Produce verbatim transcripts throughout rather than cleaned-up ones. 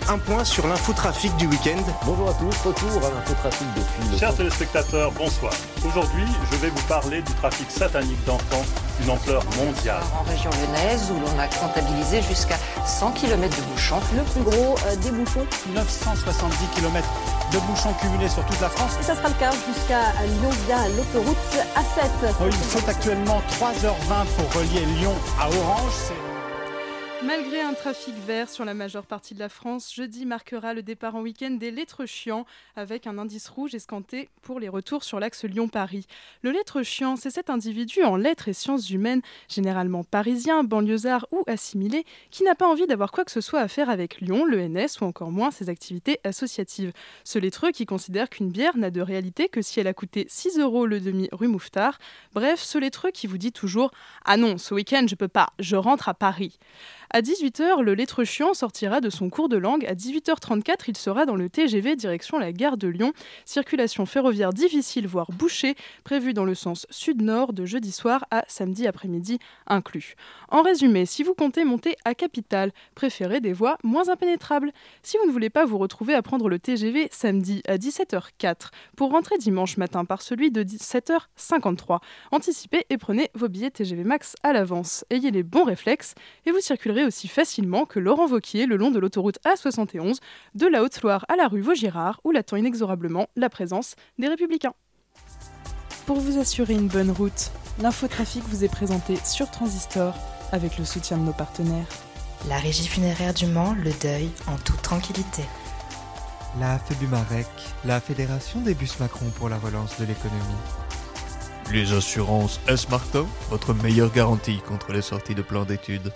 un point sur l'infotrafic du week-end. Bonjour à tous, retour à l'infotrafic depuis le... Chers téléspectateurs, bonsoir. Aujourd'hui, je vais vous parler du trafic satanique d'enfants d'une ampleur mondiale. En région lyonnaise, où l'on a comptabilisé jusqu'à cent kilomètres de bouchons. Le plus gros euh, des bouchons. neuf cent soixante-dix kilomètres de bouchons cumulés sur toute la France. Et ça sera le cas jusqu'à Lyon via l'autoroute A sept. Il faut actuellement trois heures vingt pour relier Lyon à Orange. C'est... Malgré un trafic vert sur la majeure partie de la France, jeudi marquera le départ en week-end des lettres chiants avec un indice rouge escanté pour les retours sur l'axe Lyon-Paris. Le lettre chiant, c'est cet individu en lettres et sciences humaines, généralement parisien, banlieusard ou assimilé, qui n'a pas envie d'avoir quoi que ce soit à faire avec Lyon, l'E N S ou encore moins ses activités associatives. Ce lettreux qui considère qu'une bière n'a de réalité que si elle a coûté six euros le demi rue Mouffetard. Bref, ce lettreux qui vous dit toujours « Ah non, ce week-end je peux pas, je rentre à Paris ». À dix-huit heures, le lettre chiant sortira de son cours de langue. À dix-huit heures trente-quatre, il sera dans le T G V direction la gare de Lyon. Circulation ferroviaire difficile, voire bouchée, prévue dans le sens sud-nord de jeudi soir à samedi après-midi inclus. En résumé, si vous comptez monter à Capitale, préférez des voies moins impénétrables. Si vous ne voulez pas vous retrouver à prendre le T G V samedi à dix-sept heures quatre pour rentrer dimanche matin par celui de dix-sept heures cinquante-trois, anticipez et prenez vos billets T G V Max à l'avance. Ayez les bons réflexes et vous circulerez aussi facilement que Laurent Wauquiez le long de l'autoroute A soixante et onze, de la Haute-Loire à la rue Vaugirard, où l'attend inexorablement la présence des Républicains. Pour vous assurer une bonne route, l'infotrafic vous est présenté sur Transistor avec le soutien de nos partenaires. La Régie funéraire du Mans, le deuil en toute tranquillité. La Fébumarec, la Fédération des bus Macron pour la relance de l'économie. Les assurances S-Martin, votre meilleure garantie contre les sorties de plan d'études.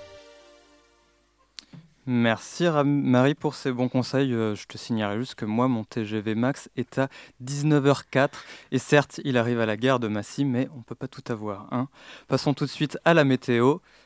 Merci Marie pour ces bons conseils. Euh, je te signalerai juste que moi, mon T G V Max est à dix-neuf heures quatre. Et certes, il arrive à la gare de Massy, mais on ne peut pas tout avoir. Hein. Passons tout de suite à la météo.